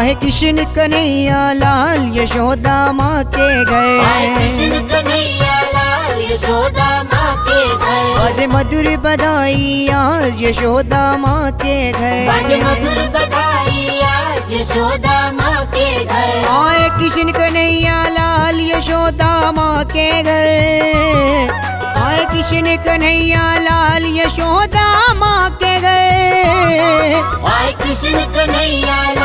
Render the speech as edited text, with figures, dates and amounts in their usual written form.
आए कृष्ण कन्हैया लाल यशोदा माँ के घर। आए कृष्ण कन्हैया लाल यशोदा माँ के घर। बाजे मधुर बधाई आज यशोदा माँ के घर। बाजे मधुर बधाई आज यशोदा माँ के घर। आए कृष्ण कन्हैया लाल यशोदा माँ के घर। आए कृष्ण कन्हैया लाल यशोदा माँ के घर। आए कृष्ण कन्हैया